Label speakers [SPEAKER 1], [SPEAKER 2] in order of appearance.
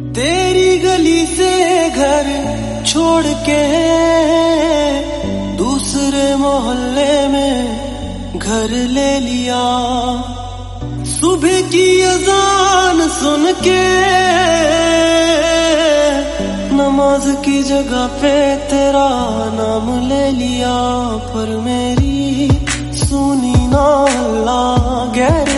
[SPEAKER 1] तेरी गली से घर छोड़ के दूसरे मोहल्ले में घर ले लिया। सुबह की अजान सुन के नमाज की जगह पे तेरा नाम ले लिया। पर मेरी सुनी ना अल्लाह गैर